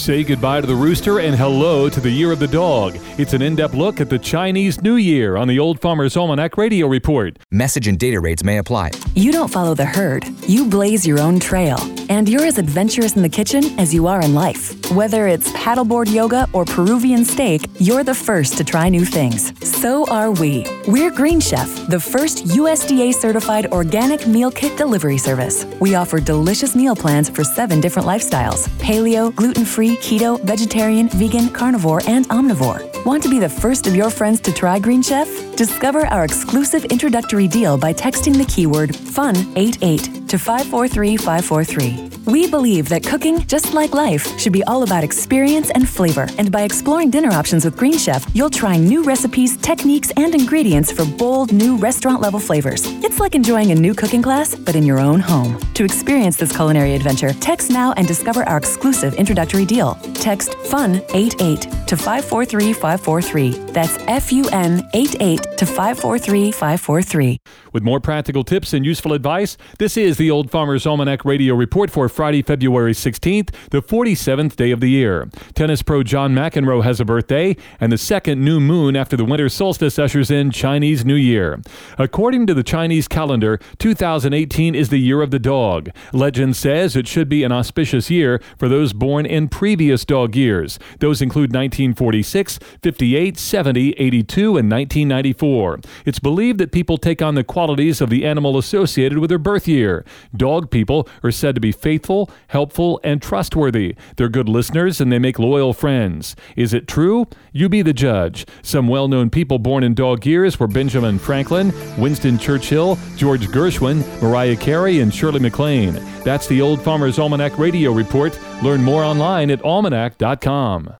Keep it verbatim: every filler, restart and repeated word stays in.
Say goodbye to the rooster and hello to the year of the dog. It's an in-depth look at the Chinese New Year on the Old Farmer's Almanac Radio Report. Message and data rates may apply. You don't follow the herd. You blaze your own trail. And you're as adventurous in the kitchen as you are in life. Whether it's paddleboard yoga or Peruvian steak, you're the first to try new things. So are we. We're Green Chef, the first U S D A-certified organic meal kit delivery service. We offer delicious meal plans for seven different lifestyles: paleo, gluten-free, keto, vegetarian, vegan, carnivore, and omnivore. Want to be the first of your friends to try Green Chef? Discover our exclusive introductory deal by texting the keyword FUN eighty-eight to five four three five four three. We believe that cooking, just like life, should be all about experience and flavor. And by exploring dinner options with Green Chef, you'll try new recipes, techniques, and ingredients for bold, new restaurant-level flavors. It's like enjoying a new cooking class, but in your own home. To experience this culinary adventure, text now and discover our exclusive introductory deal. Text FUN eighty-eight to five four three five four three. That's F U N eighty-eight to five four three five four three. With more practical tips and useful advice, this is the Old Farmer's Almanac Radio Report for Friday, February sixteenth, the forty-seventh day of the year. Tennis pro John McEnroe has a birthday, and the second new moon after the winter solstice ushers in Chinese New Year. According to the Chinese calendar, two thousand eighteen is the year of the dog. Legend says it should be an auspicious year for those born in previous dog years. Those include nineteen forty-six, fifty-eight, seventy, eighty-two, and nineteen ninety-four. It's believed that people take on the qualities of the animal associated with their birth year. Dog people are said to be faithful, helpful, and trustworthy. They're good listeners and they make loyal friends. Is it true? You be the judge. Some well-known people born in dog years were Benjamin Franklin, Winston Churchill, George Gershwin, Mariah Carey, and Shirley MacLaine. That's the Old Farmer's Almanac Radio Report. Learn more online at almanac dot com.